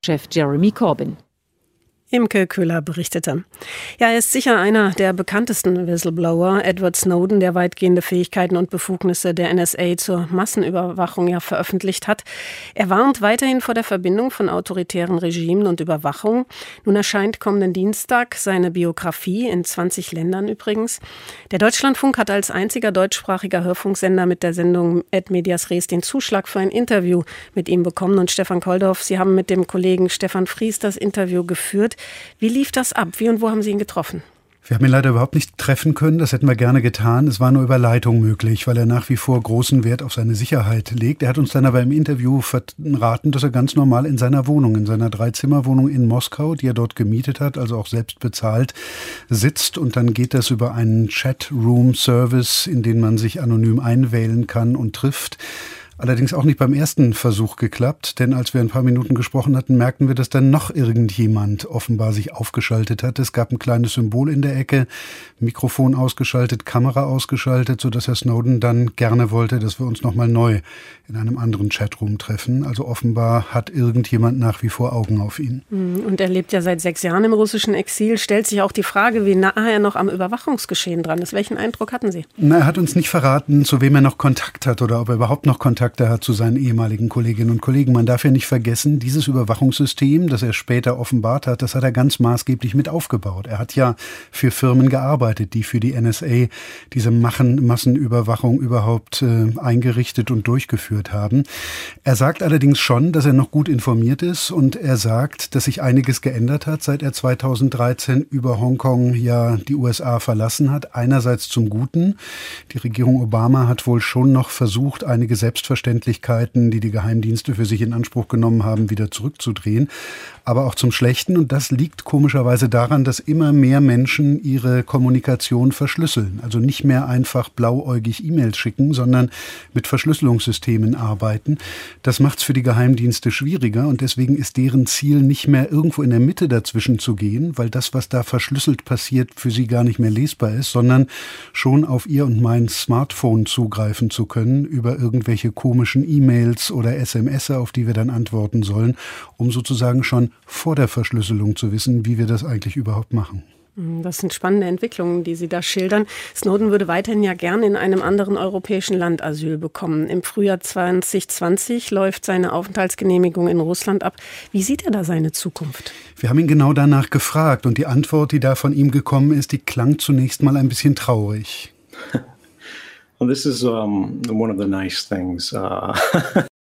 Staatschef Jeremy Corbyn. Imke Köhler berichtete. Ja, er ist sicher einer der bekanntesten Whistleblower, Edward Snowden, der weitgehende Fähigkeiten und Befugnisse der NSA zur Massenüberwachung veröffentlicht hat. Er warnt weiterhin vor der Verbindung von autoritären Regimen und Überwachung. Nun erscheint kommenden Dienstag seine Biografie, in 20 Ländern übrigens. Der Deutschlandfunk hat als einziger deutschsprachiger Hörfunksender mit der Sendung Ad Medias Res den Zuschlag für ein Interview mit ihm bekommen. Und Stefan Koldorf, Sie haben mit dem Kollegen Stefan Fries das Interview geführt. Wie lief das ab? Wie und wo haben Sie ihn getroffen? Wir haben ihn leider überhaupt nicht treffen können, das hätten wir gerne getan. Es war nur über Leitung möglich, weil er nach wie vor großen Wert auf seine Sicherheit legt. Er hat uns dann aber im Interview verraten, dass er ganz normal in seiner Wohnung, in seiner 3-Zimmer-Wohnung in Moskau, die er dort gemietet hat, also auch selbst bezahlt, sitzt. Und dann geht das über einen Chatroom-Service, in den man sich anonym einwählen kann und trifft. Allerdings auch nicht beim ersten Versuch geklappt, denn als wir ein paar Minuten gesprochen hatten, merkten wir, dass dann noch irgendjemand offenbar sich aufgeschaltet hat. Es gab ein kleines Symbol in der Ecke, Mikrofon ausgeschaltet, Kamera ausgeschaltet, sodass Herr Snowden dann gerne wollte, dass wir uns nochmal neu in einem anderen Chatroom treffen. Also offenbar hat irgendjemand nach wie vor Augen auf ihn. Und er lebt ja seit 6 Jahren im russischen Exil. Stellt sich auch die Frage, wie nah er noch am Überwachungsgeschehen dran ist. Welchen Eindruck hatten Sie? Er hat uns nicht verraten, zu wem er noch Kontakt hat oder ob er überhaupt noch Kontakt hat zu seinen ehemaligen Kolleginnen und Kollegen. Man darf ja nicht vergessen, dieses Überwachungssystem, das er später offenbart hat, das hat er ganz maßgeblich mit aufgebaut. Er hat ja für Firmen gearbeitet, die für die NSA diese Massenüberwachung überhaupt eingerichtet und durchgeführt haben. Er sagt allerdings schon, dass er noch gut informiert ist und er sagt, dass sich einiges geändert hat, seit er 2013 über Hongkong ja die USA verlassen hat. Einerseits zum Guten. Die Regierung Obama hat wohl schon noch versucht, einige Selbstverständlichkeiten, die die Geheimdienste für sich in Anspruch genommen haben, wieder zurückzudrehen. Aber auch zum Schlechten. Und das liegt komischerweise daran, dass immer mehr Menschen ihre Kommunikation verschlüsseln. Also nicht mehr einfach blauäugig E-Mails schicken, sondern mit Verschlüsselungssystemen arbeiten. Das macht es für die Geheimdienste schwieriger. Und deswegen ist deren Ziel nicht mehr irgendwo in der Mitte dazwischen zu gehen, weil das, was da verschlüsselt passiert, für sie gar nicht mehr lesbar ist, sondern schon auf ihr und mein Smartphone zugreifen zu können über irgendwelche komischen E-Mails oder SMS, auf die wir dann antworten sollen, um sozusagen schon vor der Verschlüsselung zu wissen, wie wir das eigentlich überhaupt machen. Das sind spannende Entwicklungen, die Sie da schildern. Snowden würde weiterhin ja gern in einem anderen europäischen Land Asyl bekommen. Im Frühjahr 2020 läuft seine Aufenthaltsgenehmigung in Russland ab. Wie sieht er da seine Zukunft? Wir haben ihn genau danach gefragt und die Antwort, die da von ihm gekommen ist, die klang zunächst mal ein bisschen traurig. Well, this is one of the nice things.